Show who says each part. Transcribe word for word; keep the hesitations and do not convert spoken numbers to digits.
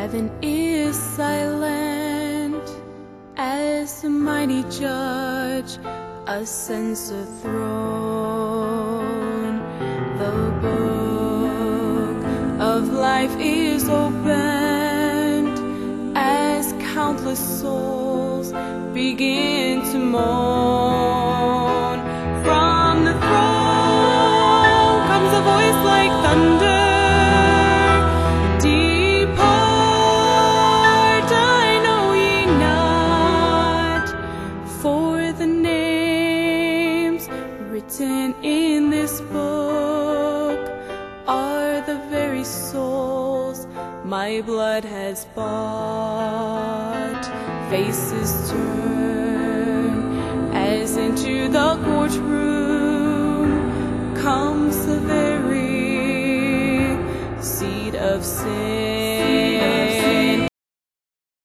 Speaker 1: Heaven is silent as the mighty judge ascends the throne. The book of life is opened as countless souls begin to mourn. From the throne comes a voice like thunder. Written in this book are the very souls my blood has bought. Faces turn as into the